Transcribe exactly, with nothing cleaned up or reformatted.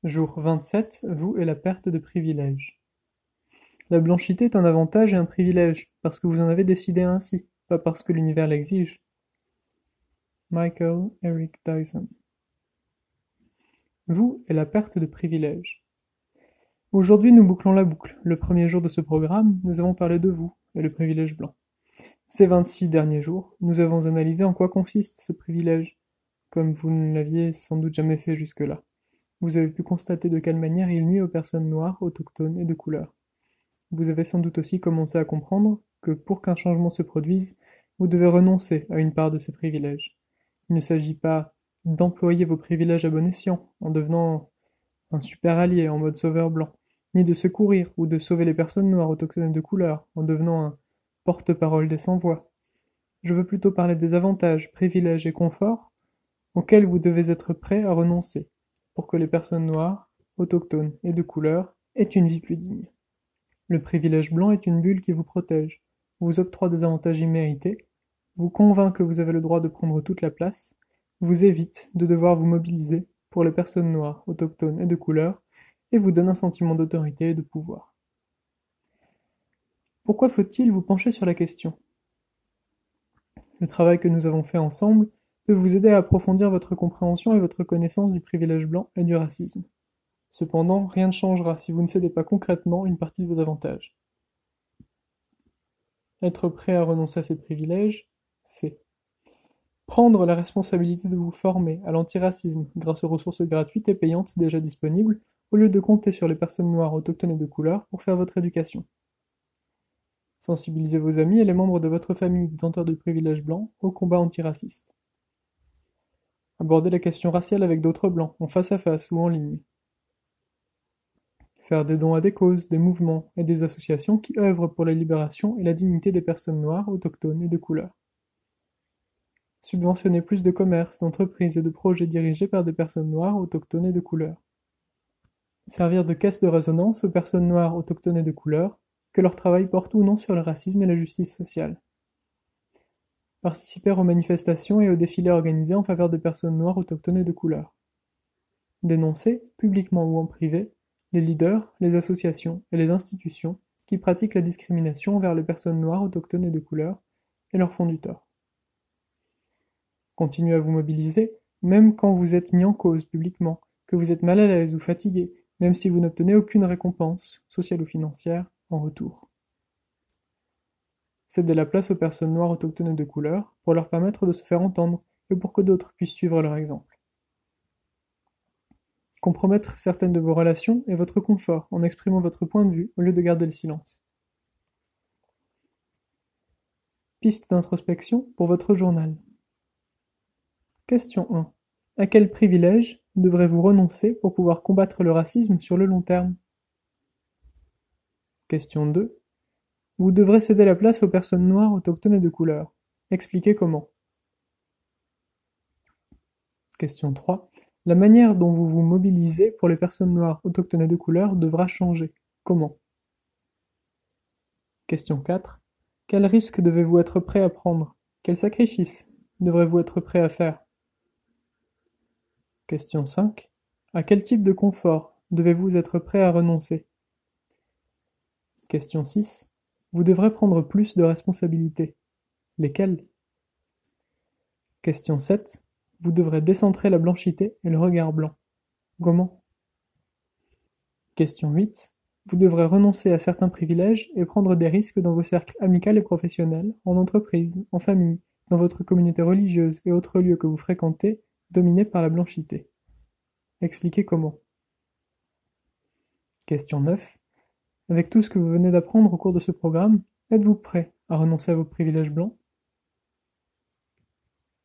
Jour vingt-sept, vous et la perte de privilèges. La blanchité est un avantage et un privilège, parce que vous en avez décidé ainsi, pas parce que l'univers l'exige. Michael Eric Dyson. Vous et la perte de privilèges. Aujourd'hui, nous bouclons la boucle. Le premier jour de ce programme, nous avons parlé de vous et le privilège blanc. Ces vingt-six derniers jours, nous avons analysé en quoi consiste ce privilège, comme vous ne l'aviez sans doute jamais fait jusque-là. Vous avez pu constater de quelle manière il nuit aux personnes noires, autochtones et de couleur. Vous avez sans doute aussi commencé à comprendre que pour qu'un changement se produise, vous devez renoncer à une part de ces privilèges. Il ne s'agit pas d'employer vos privilèges à bon escient, en devenant un super allié en mode sauveur blanc, ni de secourir ou de sauver les personnes noires, autochtones et de couleur, en devenant un porte-parole des sans-voix. Je veux plutôt parler des avantages, privilèges et conforts auxquels vous devez être prêt à renoncer, pour que les personnes noires, autochtones et de couleur aient une vie plus digne. Le privilège blanc est une bulle qui vous protège, vous octroie des avantages immérités, vous convainc que vous avez le droit de prendre toute la place, vous évite de devoir vous mobiliser pour les personnes noires, autochtones et de couleur, et vous donne un sentiment d'autorité et de pouvoir. Pourquoi faut-il vous pencher sur la question ? Le travail que nous avons fait ensemble peut vous aider à approfondir votre compréhension et votre connaissance du privilège blanc et du racisme. Cependant, rien ne changera si vous ne cédez pas concrètement une partie de vos avantages. Être prêt à renoncer à ces privilèges, c'est prendre la responsabilité de vous former à l'antiracisme grâce aux ressources gratuites et payantes déjà disponibles, au lieu de compter sur les personnes noires, autochtones et de couleur pour faire votre éducation. Sensibiliser vos amis et les membres de votre famille détenteurs du privilège blanc au combat antiraciste. Aborder la question raciale avec d'autres blancs, en face à face ou en ligne. Faire des dons à des causes, des mouvements et des associations qui œuvrent pour la libération et la dignité des personnes noires, autochtones et de couleur. Subventionner plus de commerces, d'entreprises et de projets dirigés par des personnes noires, autochtones et de couleur. Servir de caisse de résonance aux personnes noires, autochtones et de couleur, que leur travail porte ou non sur le racisme et la justice sociale. Participer aux manifestations et aux défilés organisés en faveur des personnes noires, autochtones et de couleur. Dénoncer, publiquement ou en privé, les leaders, les associations et les institutions qui pratiquent la discrimination envers les personnes noires, autochtones et de couleur, et leur font du tort. Continuez à vous mobiliser, même quand vous êtes mis en cause publiquement, que vous êtes mal à l'aise ou fatigué, même si vous n'obtenez aucune récompense, sociale ou financière, en retour. Cédez la place aux personnes noires, autochtones et de couleur pour leur permettre de se faire entendre et pour que d'autres puissent suivre leur exemple. Compromettre certaines de vos relations et votre confort en exprimant votre point de vue au lieu de garder le silence. Piste d'introspection pour votre journal. Question un. À quel privilège devrez-vous renoncer pour pouvoir combattre le racisme sur le long terme ? Question deux. Vous devrez céder la place aux personnes noires, autochtones et de couleur. Expliquez comment. Question trois. La manière dont vous vous mobilisez pour les personnes noires, autochtones et de couleur devra changer. Comment? Question quatre. Quels risques devez-vous être prêt à prendre? Quels sacrifices devrez-vous être prêt à faire? Question cinq. À quel type de confort devez-vous être prêt à renoncer? Question six. Vous devrez prendre plus de responsabilités. Lesquelles? Question sept. Vous devrez décentrer la blanchité et le regard blanc. Comment? Question huit. Vous devrez renoncer à certains privilèges et prendre des risques dans vos cercles amicaux et professionnels, en entreprise, en famille, dans votre communauté religieuse et autres lieux que vous fréquentez, dominés par la blanchité. Expliquez comment. Question neuf. Avec tout ce que vous venez d'apprendre au cours de ce programme, êtes-vous prêt à renoncer à vos privilèges blancs?